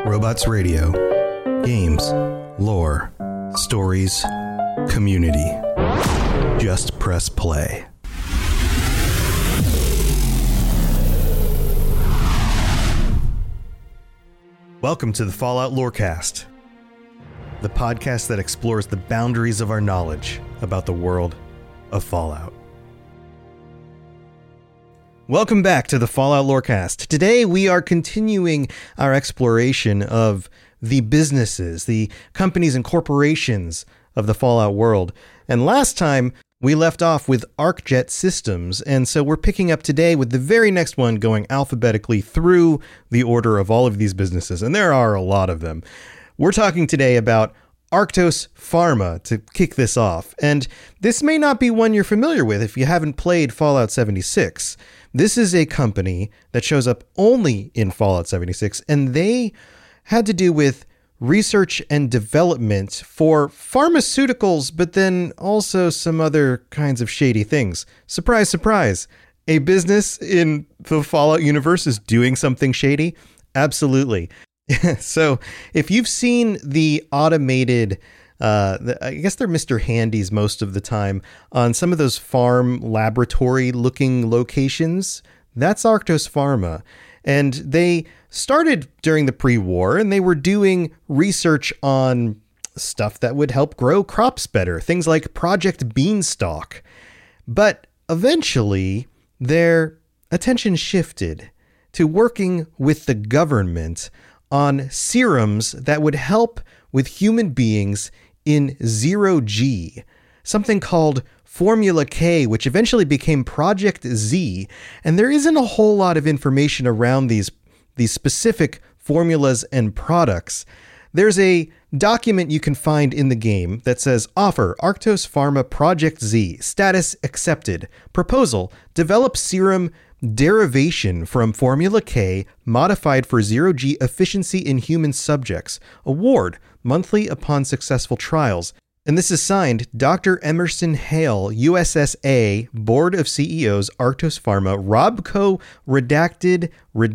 Robots Radio. Games, lore, stories, community. Just press play. Welcome to the Fallout Lorecast, the podcast that explores the boundaries of our knowledge about the world of Fallout. Welcome back to the Fallout Lorecast. Today we are continuing our exploration of the businesses, the companies and corporations of the Fallout world. And last time we left off with ArcJet Systems, and so we're picking up today with the very next one, going alphabetically through the order of all of these businesses, and there are a lot of them. We're talking today about Arctos Pharma to kick this off, and this may not be one you're familiar with if you haven't played Fallout 76. This is a company that shows up only in Fallout 76, and they had to do with research and development for pharmaceuticals, but then also some other kinds of shady things. Surprise, surprise. A business in the Fallout universe is doing something shady? Absolutely. So if you've seen the automated, I guess they're Mr. Handies most of the time, on some of those farm laboratory looking locations, that's Arctos Pharma. And they started during the pre-war, and they were doing research on stuff that would help grow crops better, things like Project Beanstalk. But eventually, their attention shifted to working with the government on serums that would help with human beings in Zero G, something called Formula K, which eventually became Project Z. And there isn't a whole lot of information around these specific formulas and products. There's a document you can find in the game that says, offer Arctos Pharma Project Z, status accepted. Proposal, develop serum derivation from Formula K modified for Zero G efficiency in human subjects. Award, monthly upon successful trials. And this is signed Dr. Emerson Hale, USSA, Board of CEOs, Arctos Pharma, Robco, redacted.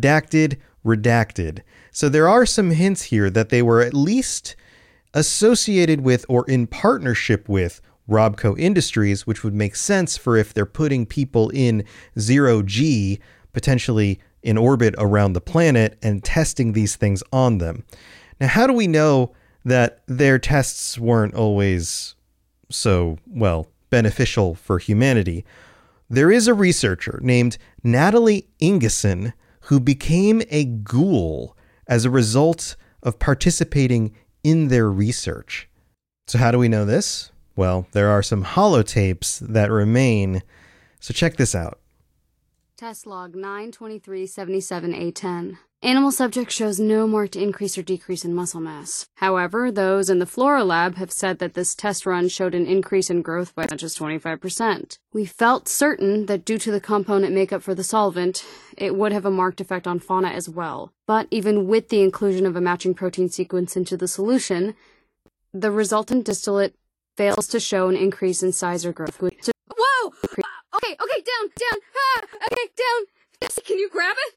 So there are some hints here that they were at least associated with or in partnership with Robco Industries, which would make sense for if they're putting people in Zero G, potentially in orbit around the planet, and testing these things on them. Now, how do we know that their tests weren't always so, beneficial for humanity? There is a researcher named Natalie Ingeson who became a ghoul as a result of participating in their research. So how do we know this? Well, there are some holotapes that remain, so check this out. Test log 92377A10. Animal subject shows no marked increase or decrease in muscle mass. However, those in the Flora lab have said that this test run showed an increase in growth by as much as 25%. We felt certain that due to the component makeup for the solvent, it would have a marked effect on fauna as well. But even with the inclusion of a matching protein sequence into the solution, the resultant distillate fails to show an increase in size or growth. Whoa! Okay, down! Okay, down! Can you grab it?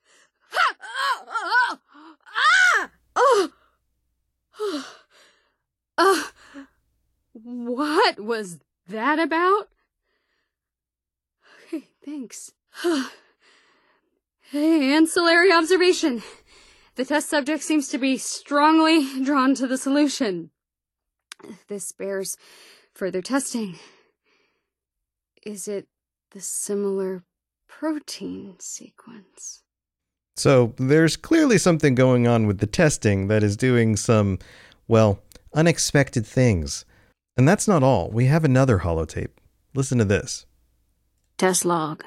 What was that about? Okay, thanks. Hey, ancillary observation. The test subject seems to be strongly drawn to the solution. This bears further testing. Is it the similar protein sequence? So there's clearly something going on with the testing that is doing some, unexpected things. And that's not all. We have another holotape. Listen to this. Test log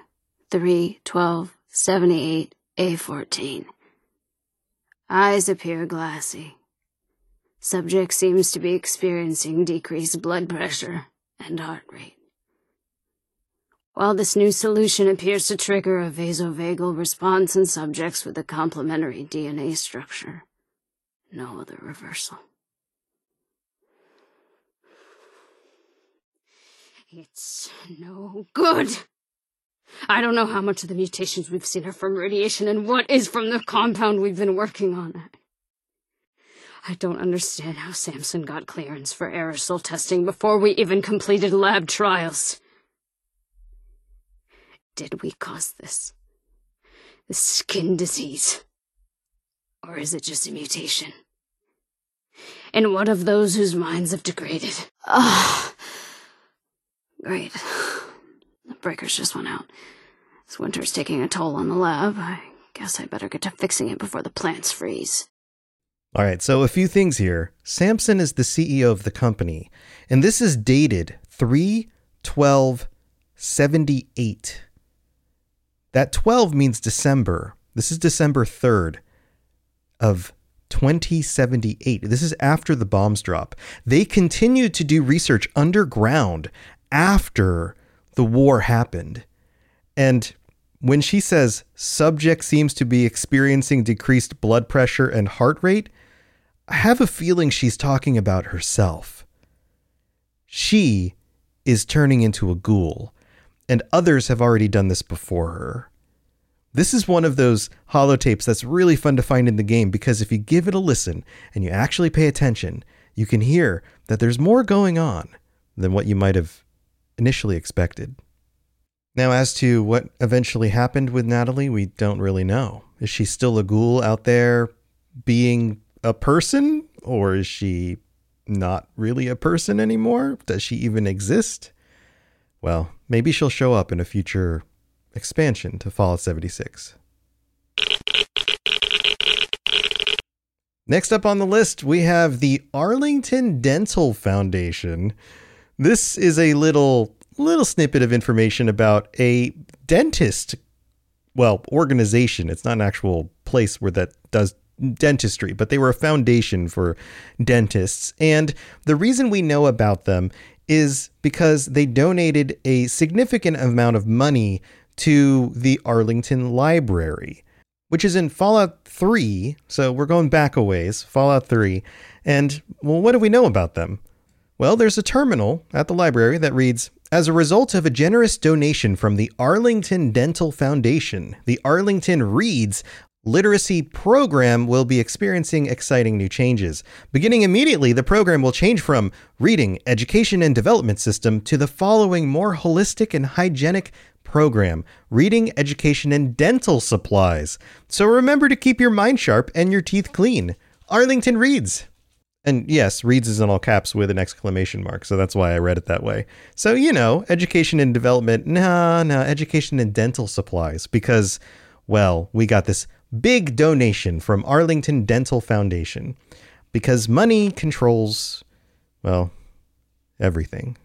31278A14. Eyes appear glassy. Subject seems to be experiencing decreased blood pressure and heart rate. While this new solution appears to trigger a vasovagal response in subjects with a complementary DNA structure, no other reversal. It's no good. I don't know how much of the mutations we've seen are from radiation and what is from the compound we've been working on. I don't understand how Samson got clearance for aerosol testing before we even completed lab trials. Did we cause this? The skin disease? Or is it just a mutation? In one of those whose minds have degraded. Great. The breakers just went out. This winter's taking a toll on the lab. I guess I better get to fixing it before the plants freeze. All right, so a few things here. Samson is the CEO of the company, and this is dated 3/12/78. That 12 means December. This is December 3rd of 2078. This is after the bombs drop. They continued to do research underground after the war happened. And when she says subject seems to be experiencing decreased blood pressure and heart rate, I have a feeling she's talking about herself. She is turning into a ghoul, and others have already done this before her. This is one of those holotapes that's really fun to find in the game, because if you give it a listen and you actually pay attention, you can hear that there's more going on than what you might have initially expected. Now, as to what eventually happened with Natalie, we don't really know. Is she still a ghoul out there being a person, or is she not really a person anymore? Does she even exist? Well, maybe she'll show up in a future expansion to Fallout 76. Next up on the list, we have the Arlington Dental Foundation. This is a little snippet of information about a dentist, organization. It's not an actual place where that does dentistry, but they were a foundation for dentists. And the reason we know about them is because they donated a significant amount of money to the Arlington Library, which is in Fallout 3. So we're going back a ways, Fallout 3. And, what do we know about them? Well, there's a terminal at the library that reads, "As a result of a generous donation from the Arlington Dental Foundation, the Arlington Reads literacy program will be experiencing exciting new changes. Beginning immediately, the program will change from reading, education, and development system to the following more holistic and hygienic program: reading, education, and dental supplies. So remember to keep your mind sharp and your teeth clean. Arlington Reads." And yes, Reads is in all caps with an exclamation mark, so that's why I read it that way. So, education and development, education and dental supplies, because, we got this big donation from Arlington Dental Foundation, because money controls, everything.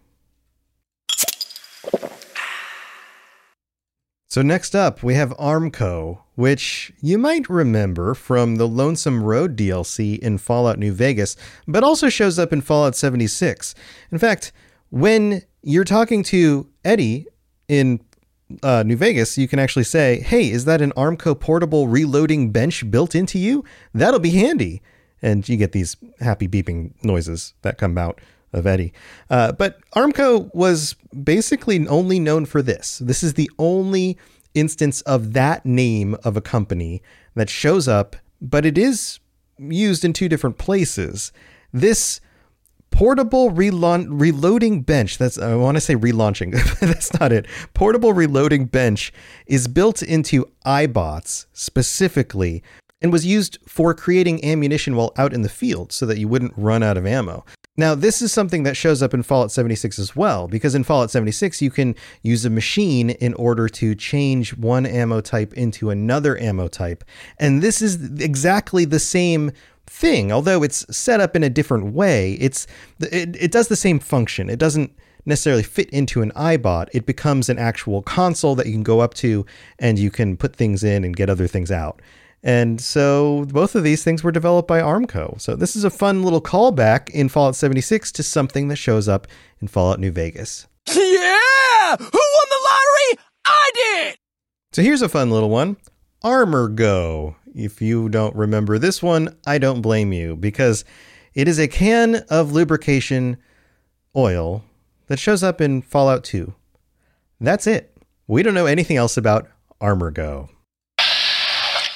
So next up, we have Armco, which you might remember from the Lonesome Road DLC in Fallout New Vegas, but also shows up in Fallout 76. In fact, when you're talking to Eddie in New Vegas, you can actually say, "Hey, is that an Armco portable reloading bench built into you? That'll be handy." And you get these happy beeping noises that come out of Eddie. But Armco was basically only known for this. This is the only instance of that name of a company that shows up, but it is used in two different places. This portable reloading bench, I want to say relaunching, that's not it. Portable reloading bench is built into iBots specifically and was used for creating ammunition while out in the field so that you wouldn't run out of ammo. Now, this is something that shows up in Fallout 76 as well, because in Fallout 76, you can use a machine in order to change one ammo type into another ammo type. And this is exactly the same thing, although it's set up in a different way. It does the same function. It doesn't necessarily fit into an iBot. It becomes an actual console that you can go up to and you can put things in and get other things out. And so both of these things were developed by Armco. So this is a fun little callback in Fallout 76 to something that shows up in Fallout New Vegas. Yeah! Who won the lottery? I did! So here's a fun little one. Armor-Go. If you don't remember this one, I don't blame you, because it is a can of lubrication oil that shows up in Fallout 2. That's it. We don't know anything else about Armor-Go.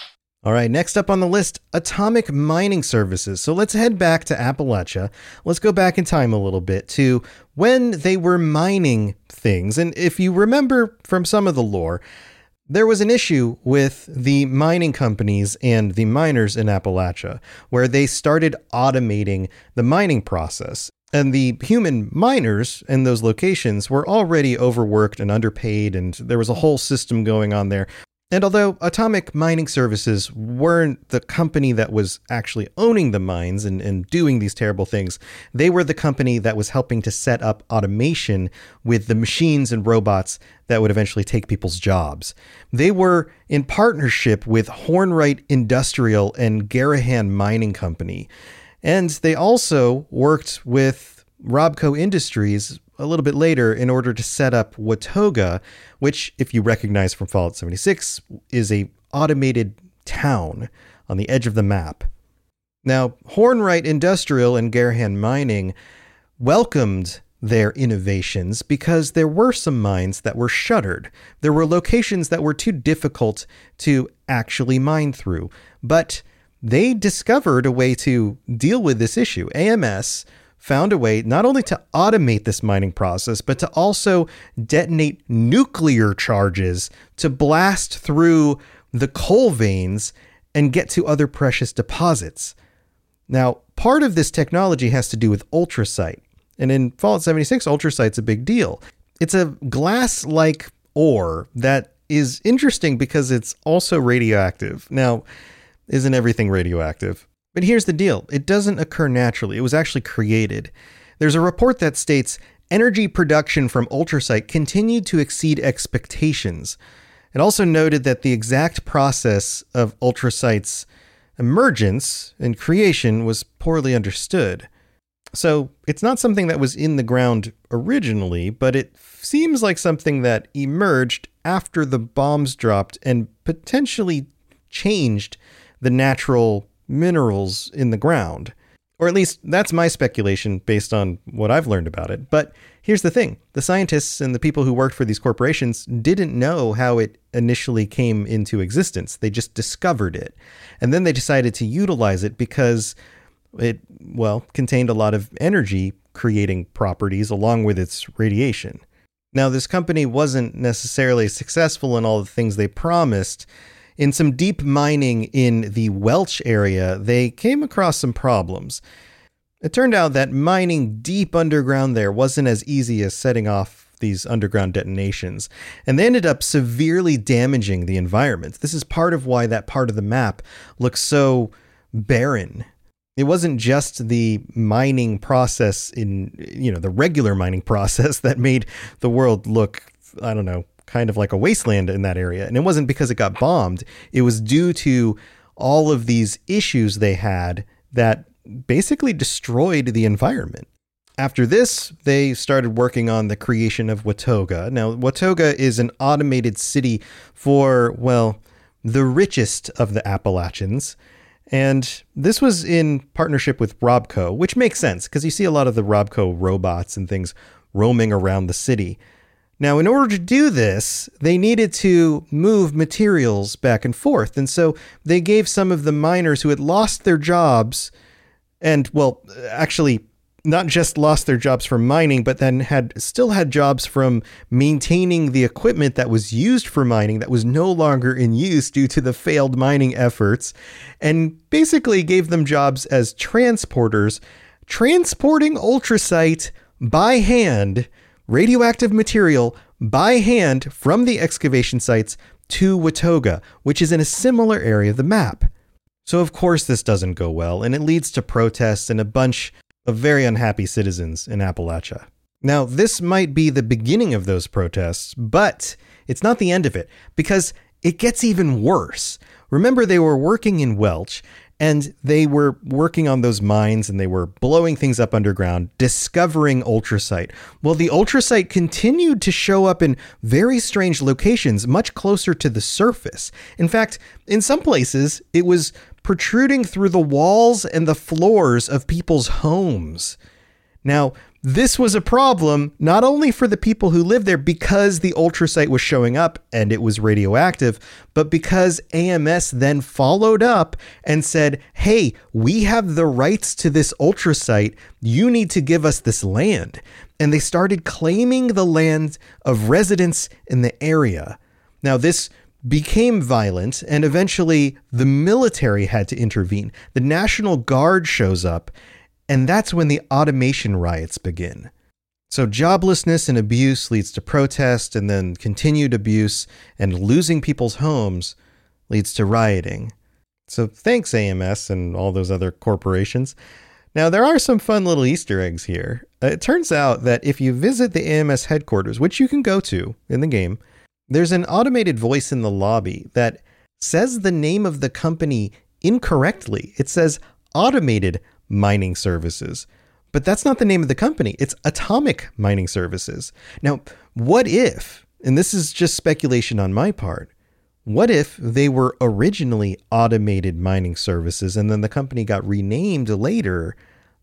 All right, next up on the list, atomic mining services. So let's head back to Appalachia. Let's go back in time a little bit to when they were mining things. And if you remember from some of the lore, there was an issue with the mining companies and the miners in Appalachia, where they started automating the mining process. And the human miners in those locations were already overworked and underpaid, and there was a whole system going on there. And although Atomic Mining Services weren't the company that was actually owning the mines and doing these terrible things, they were the company that was helping to set up automation with the machines and robots that would eventually take people's jobs. They were in partnership with Hornwright Industrial and Garahan Mining Company. And they also worked with Robco Industries a little bit later in order to set up Watoga, which, if you recognize from Fallout 76, is a automated town on the edge of the map. Now, Hornwright Industrial and Garahan Mining welcomed their innovations because there were some mines that were shuttered. There were locations that were too difficult to actually mine through, but they discovered a way to deal with this issue. AMS found a way not only to automate this mining process, but to also detonate nuclear charges to blast through the coal veins and get to other precious deposits. Now, part of this technology has to do with ultracite. And in Fallout 76, ultracite's a big deal. It's a glass-like ore that is interesting because it's also radioactive. Now, isn't everything radioactive? But here's the deal. It doesn't occur naturally. It was actually created. There's a report that states energy production from ultracite continued to exceed expectations. It also noted that the exact process of ultracite's emergence and creation was poorly understood. So it's not something that was in the ground originally, but it seems like something that emerged after the bombs dropped and potentially changed the natural minerals in the ground. Or at least that's my speculation based on what I've learned about it. But here's the thing. The scientists and the people who worked for these corporations didn't know how it initially came into existence. They just discovered it. And then they decided to utilize it because it, contained a lot of energy creating properties along with its radiation. Now, this company wasn't necessarily successful in all the things they promised. In some deep mining in the Welch area, they came across some problems. It turned out that mining deep underground there wasn't as easy as setting off these underground detonations, and they ended up severely damaging the environment. This is part of why that part of the map looks so barren. It wasn't just the mining process the regular mining process that made the world look, kind of like a wasteland in that area. And it wasn't because it got bombed. It was due to all of these issues they had that basically destroyed the environment. After this, they started working on the creation of Watoga. Now, Watoga is an automated city for, the richest of the Appalachians. And this was in partnership with Robco, which makes sense because you see a lot of the Robco robots and things roaming around the city. Now, in order to do this, they needed to move materials back and forth. And so they gave some of the miners who had lost their jobs and, actually not just lost their jobs from mining, but then still had jobs from maintaining the equipment that was used for mining that was no longer in use due to the failed mining efforts, and basically gave them jobs as transporters, transporting ultracite by hand, radioactive material by hand from the excavation sites to Watoga, which is in a similar area of the map. So of course this doesn't go well, and it leads to protests and a bunch of very unhappy citizens in Appalachia. Now, this might be the beginning of those protests, but it's not the end of it, because it gets even worse. Remember, they were working in Welch, and they were working on those mines, and they were blowing things up underground, discovering ultracite. Well, the ultracite continued to show up in very strange locations, much closer to the surface. In fact, in some places, it was protruding through the walls and the floors of people's homes. Now, This was a problem not only for the people who lived there because the ultrasite was showing up and it was radioactive, but because AMS then followed up and said, hey, we have the rights to this ultrasite. You need to give us this land. And they started claiming the land of residents in the area. Now, this became violent, and eventually the military had to intervene. The National Guard shows up, and that's when the automation riots begin. So joblessness and abuse leads to protest, and then continued abuse and losing people's homes leads to rioting. So thanks, AMS and all those other corporations. Now, there are some fun little Easter eggs here. It turns out that if you visit the AMS headquarters, which you can go to in the game, there's an automated voice in the lobby that says the name of the company incorrectly. It says Automated Mining Services, but that's not the name of the company. It's Atomic Mining Services. Now, what if, and this is just speculation on my part, what if they were originally Automated Mining Services and then the company got renamed later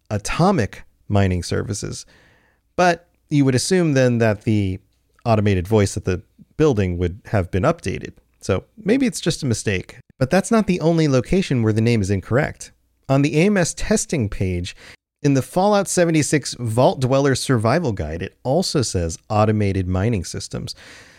Atomic Mining Services? But you would assume then that the automated voice at the building would have been updated. So maybe it's just a mistake. But that's not the only location where the name is incorrect. On the AMS testing page, in the Fallout 76 Vault Dweller Survival Guide, it also says Automated Mining Systems.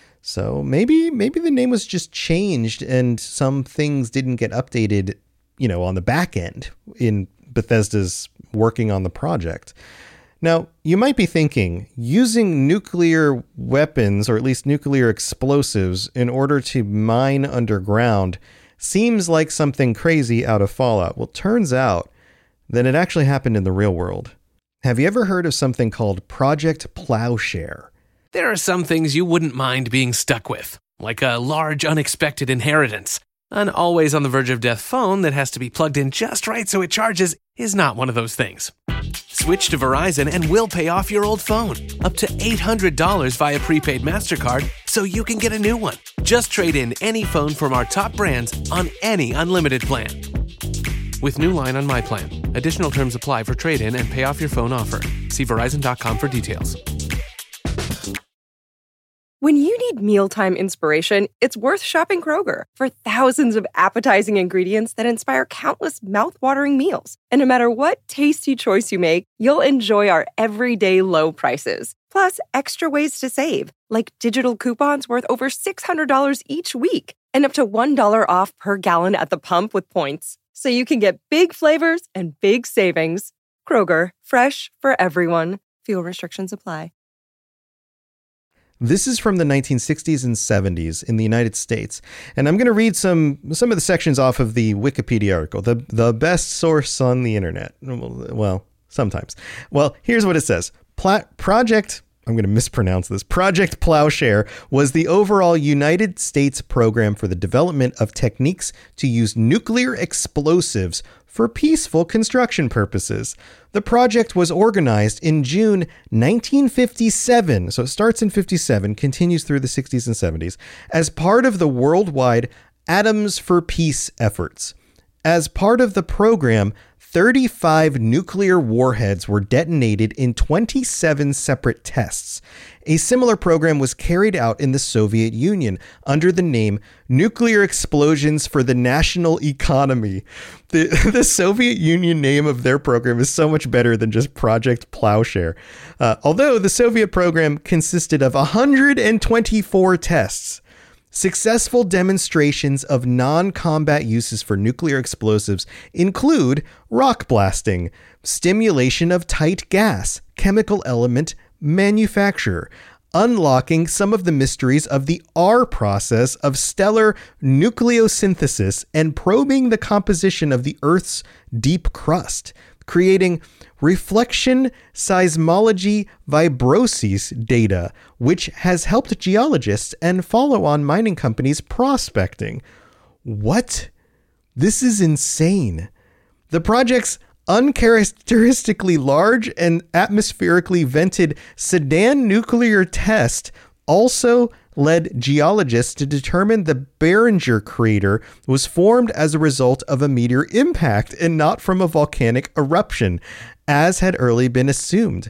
So maybe the name was just changed and some things didn't get updated, on the back end in Bethesda's working on the project. Now, you might be thinking, using nuclear weapons, or at least nuclear explosives, in order to mine underground seems like something crazy out of Fallout. Well, it turns out that it actually happened in the real world. Have you ever heard of something called Project Plowshare? There are some things you wouldn't mind being stuck with, like a large unexpected inheritance. An always on the verge of death phone that has to be plugged in just right so it charges is not one of those things. Switch to Verizon and we'll pay off your old phone. Up to $800 via prepaid MasterCard so you can get a new one. Just trade in any phone from our top brands on any unlimited plan. With new line on My Plan. Additional terms apply for trade-in and pay off your phone offer. See Verizon.com for details. When you need mealtime inspiration, it's worth shopping Kroger for thousands of appetizing ingredients that inspire countless mouth-watering meals. And no matter what tasty choice you make, you'll enjoy our everyday low prices. Plus, extra ways to save, like digital coupons worth over $600 each week and up to $1 off per gallon at the pump with points. So you can get big flavors and big savings. Kroger, fresh for everyone. Fuel restrictions apply. This is from the 1960s and 70s in the United States. And I'm going to read some of the sections off of the Wikipedia article, the best source on the internet. Well, sometimes. Well, here's what it says. Project Plowshare was the overall United States program for the development of techniques to use nuclear explosives for peaceful construction purposes. The project was organized in June 1957, so it starts in 57, continues through the 60s and 70s, as part of the worldwide Atoms for Peace efforts. As part of the program, 35 nuclear warheads were detonated in 27 separate tests. A similar program was carried out in the Soviet Union under the name Nuclear Explosions for the National Economy. The Soviet Union name of their program is so much better than just Project Plowshare. Although the Soviet program consisted of 124 tests. Successful demonstrations of non-combat uses for nuclear explosives include rock blasting, stimulation of tight gas, chemical element manufacture, unlocking some of the mysteries of the R process of stellar nucleosynthesis, and probing the composition of the Earth's deep crust, creating reflection seismology vibroses data, which has helped geologists and follow-on mining companies prospecting. What? This is insane. The project's uncharacteristically large and atmospherically vented Sedan nuclear test also led geologists to determine the Barringer crater was formed as a result of a meteor impact and not from a volcanic eruption, as had early been assumed.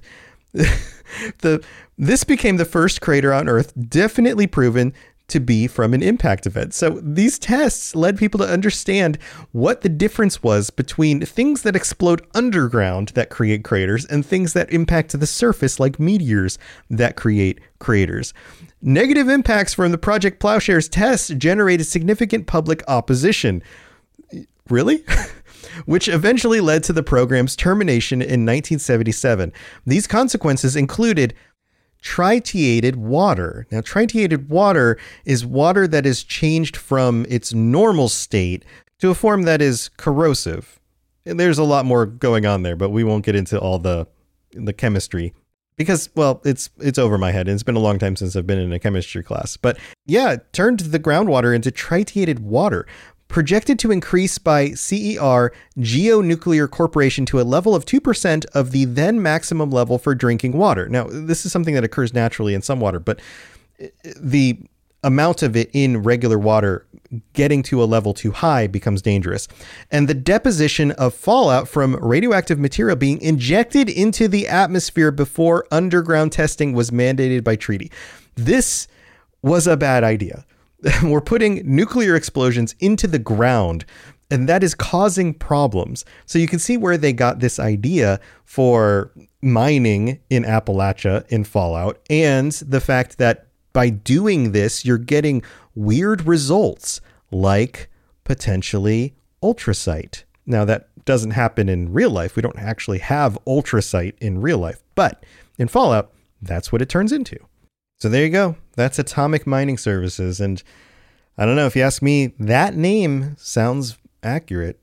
This became the first crater on Earth definitely proven to be from an impact event. So these tests led people to understand what the difference was between things that explode underground that create craters and things that impact the surface like meteors that create craters. Negative impacts from the Project Plowshares tests generated significant public opposition. Really? Which eventually led to the program's termination in 1977. These consequences included tritiated water. Now, tritiated water is water that is changed from its normal state to a form that is corrosive. And there's a lot more going on there, but we won't get into all the chemistry because, well, it's over my head. And it's been a long time since I've been in a chemistry class. But yeah, it turned the groundwater into tritiated water, projected to increase by CER Geonuclear Corporation to a level of 2% of the then maximum level for drinking water. Now, this is something that occurs naturally in some water, but the amount of it in regular water getting to a level too high becomes dangerous. And the deposition of fallout from radioactive material being injected into the atmosphere before underground testing was mandated by treaty. This was a bad idea. We're putting nuclear explosions into the ground, and that is causing problems. So you can see where they got this idea for mining in Appalachia in Fallout, and the fact that by doing this, you're getting weird results like potentially ultracite. Now, that doesn't happen in real life. We don't actually have ultracite in real life, but in Fallout, that's what it turns into. So there you go. That's Atomic Mining Services. And I don't know, if you ask me, that name sounds accurate.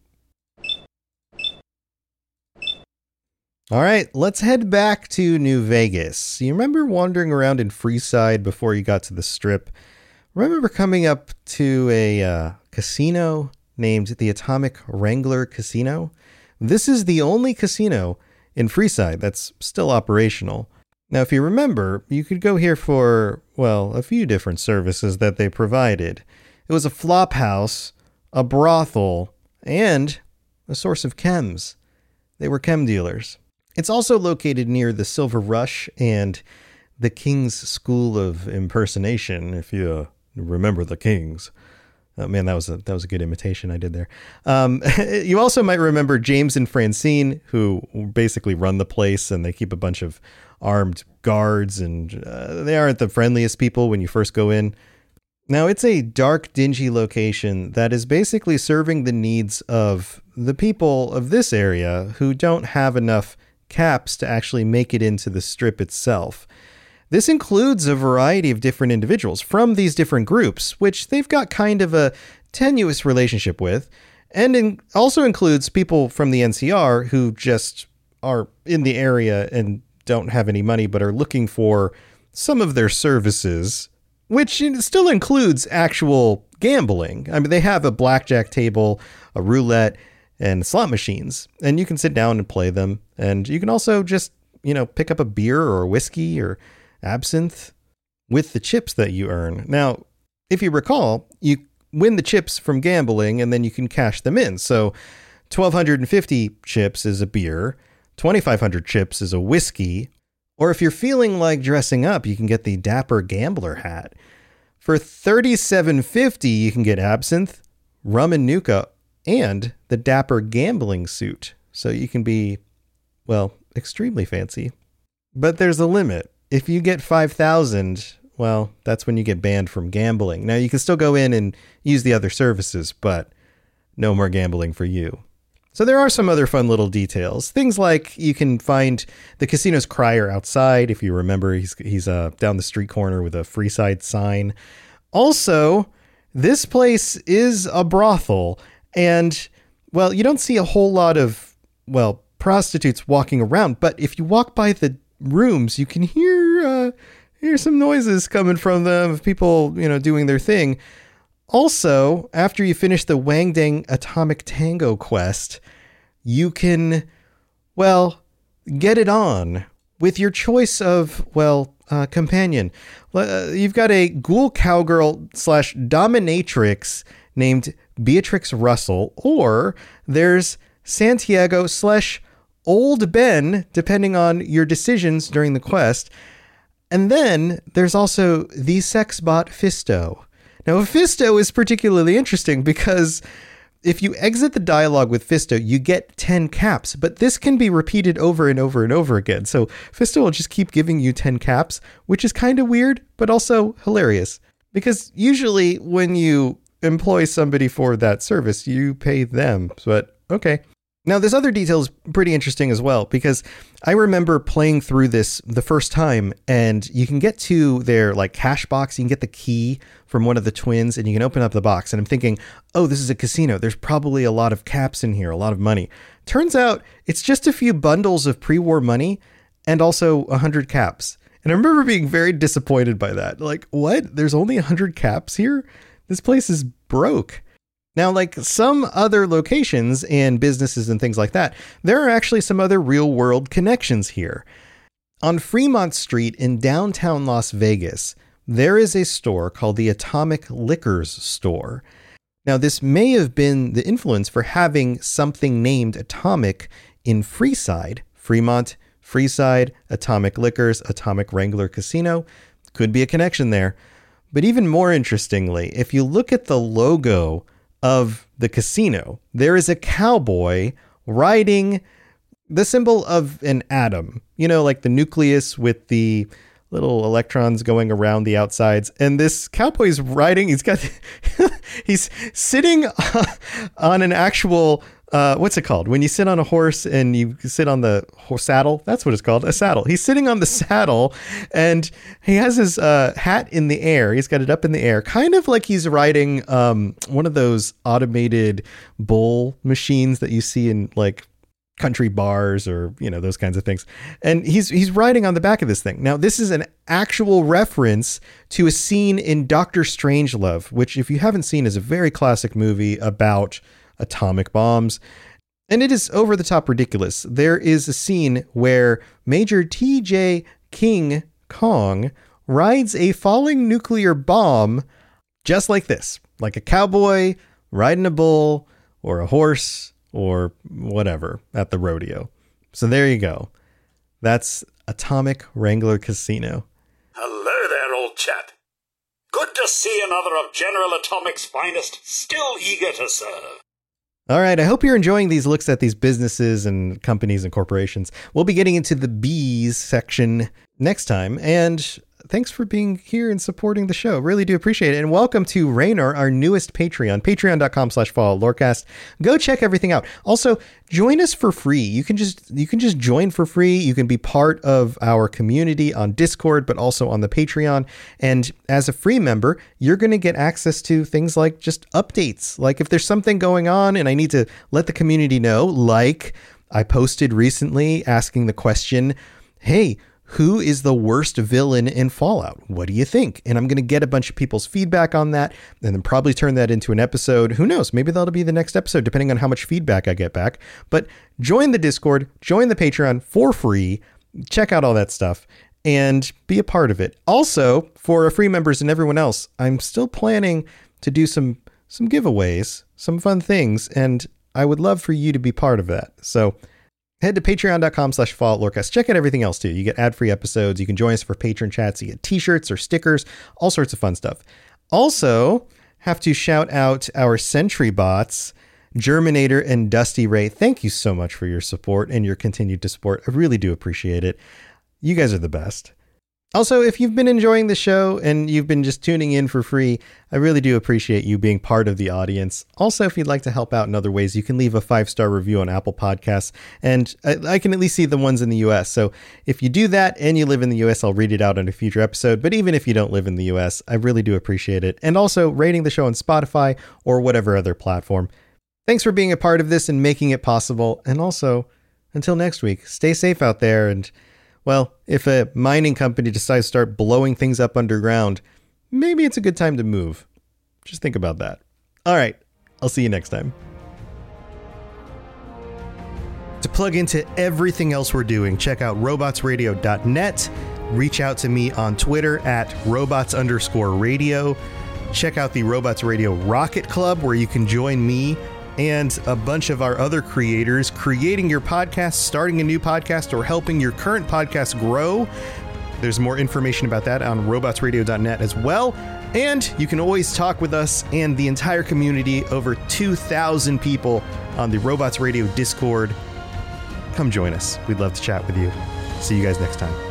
All right, let's head back to New Vegas. You remember wandering around in Freeside before you got to the Strip? Remember coming up to a casino named the Atomic Wrangler Casino? This is the only casino in Freeside that's still operational. Now, if you remember, you could go here for, well, a few different services that they provided. It was a flop house, a brothel, and a source of chems. They were chem dealers. It's also located near the Silver Rush and the King's School of Impersonation, if you remember the Kings. Oh, man, that was a good imitation I did there. You also might remember James and Francine, who basically run the place, and they keep a bunch of armed guards, and they aren't the friendliest people when you first go in. Now, it's a dark, dingy location that is basically serving the needs of the people of this area who don't have enough caps to actually make it into the Strip itself. This includes a variety of different individuals from these different groups, which they've got kind of a tenuous relationship with, and also includes people from the NCR who just are in the area and don't have any money but are looking for some of their services, which still includes actual gambling. I mean, they have a blackjack table, a roulette, and slot machines, and you can sit down and play them. And you can also just, pick up a beer or a whiskey or absinthe with the chips that you earn. Now, if you recall, you win the chips from gambling and then you can cash them in. So 1,250 chips is a beer, 2,500 chips is a whiskey, or if you're feeling like dressing up, you can get the Dapper Gambler hat. For $37.50, you can get absinthe, rum and nuka, and the Dapper Gambling suit. So you can be, well, extremely fancy. But there's a limit. If you get 5,000, well, that's when you get banned from gambling. Now, you can still go in and use the other services, but no more gambling for you. So there are some other fun little details. Things like you can find the casino's crier outside. If you remember, he's down the street corner with a Freeside sign. Also, this place is a brothel. And, well, you don't see a whole lot of, well, prostitutes walking around. But if you walk by the rooms, you can hear some noises coming from them of people, doing their thing. Also, after you finish the Wang Dang Atomic Tango quest, you can, well, get it on with your choice of, well, companion. You've got a ghoul cowgirl / dominatrix named Beatrix Russell, or there's Santiago / Old Ben, depending on your decisions during the quest. And then there's also the sex bot Fisto. Now, Fisto is particularly interesting because if you exit the dialogue with Fisto, you get 10 caps, but this can be repeated over and over and over again. So Fisto will just keep giving you 10 caps, which is kind of weird, but also hilarious. Because usually when you employ somebody for that service, you pay them, but okay. Now, this other detail is pretty interesting as well, because I remember playing through this the first time, and you can get to their like cash box. You can get the key from one of the twins, and you can open up the box. And I'm thinking, oh, this is a casino. There's probably a lot of caps in here, a lot of money. Turns out it's just a few bundles of pre-war money and also 100 caps. And I remember being very disappointed by that. Like, what? There's only 100 caps here? This place is broke. Now, like some other locations and businesses and things like that, there are actually some other real world connections here. On Fremont Street in downtown Las Vegas, there is a store called the Atomic Liquors Store. Now, this may have been the influence for having something named Atomic in Freeside, Fremont, Freeside, Atomic Liquors, Atomic Wrangler Casino. Could be a connection there. But even more interestingly, if you look at the logo of the casino, there is a cowboy riding the symbol of an atom, you know, like the nucleus with the little electrons going around the outsides. And this cowboy's riding, he's sitting on an actual, what's it called? When you sit on a horse and you sit on the saddle, that's what it's called, a saddle. He's sitting on the saddle and he has his hat in the air. He's got it up in the air, kind of like he's riding one of those automated bull machines that you see in like country bars or, you know, those kinds of things. And he's riding on the back of this thing. Now, this is an actual reference to a scene in Dr. Strangelove, which, if you haven't seen, is a very classic movie about atomic bombs. And it is over the top ridiculous. There is a scene where Major T.J. King Kong rides a falling nuclear bomb just like this, like a cowboy riding a bull or a horse or whatever at the rodeo. So there you go. That's Atomic Wrangler Casino. Hello there, old chap. Good to see another of General Atomic's finest, still eager to serve. All right, I hope you're enjoying these looks at these businesses and companies and corporations. We'll be getting into the bees section next time, and thanks for being here and supporting the show. Really do appreciate it. And welcome to Raynor, our newest Patreon, patreon.com/FalloutLoreCast. Go check everything out. Also, join us for free. You can just join for free. You can be part of our community on Discord, but also on the Patreon. And as a free member, you're going to get access to things like just updates. Like if there's something going on and I need to let the community know, like I posted recently asking the question, hey, who is the worst villain in Fallout? What do you think? And I'm going to get a bunch of people's feedback on that and then probably turn that into an episode. Who knows? Maybe that'll be the next episode, depending on how much feedback I get back. But join the Discord, join the Patreon for free, check out all that stuff, and be a part of it. Also, for our free members and everyone else, I'm still planning to do some giveaways, some fun things, and I would love for you to be part of that. So head to patreon.com/FalloutLoreCast. Check out everything else too. You get ad-free episodes. You can join us for patron chats. You get t-shirts or stickers, all sorts of fun stuff. Also, have to shout out our Sentry bots, Germinator and Dusty Ray. Thank you so much for your support and your continued support. I really do appreciate it. You guys are the best. Also, if you've been enjoying the show and you've been just tuning in for free, I really do appreciate you being part of the audience. Also, if you'd like to help out in other ways, you can leave a 5-star review on Apple Podcasts, and I can at least see the ones in the US. So if you do that and you live in the US, I'll read it out in a future episode. But even if you don't live in the US, I really do appreciate it. And also rating the show on Spotify or whatever other platform. Thanks for being a part of this and making it possible. And also, until next week, stay safe out there. And well, if a mining company decides to start blowing things up underground, maybe it's a good time to move. Just think about that. All right, I'll see you next time. To plug into everything else we're doing, check out robotsradio.net. Reach out to me on Twitter at robots_radio. Check out the Robots Radio Rocket Club, where you can join me and a bunch of our other creators creating your podcast, starting a new podcast, or helping your current podcast grow. There's more information about that on robotsradio.net as well. And you can always talk with us and the entire community, over 2,000 people on the Robots Radio Discord. Come join us. We'd love to chat with you. See you guys next time.